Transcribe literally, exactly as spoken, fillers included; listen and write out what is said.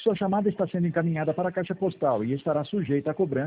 Sua chamada está sendo encaminhada para a caixa postal e estará sujeita a cobrança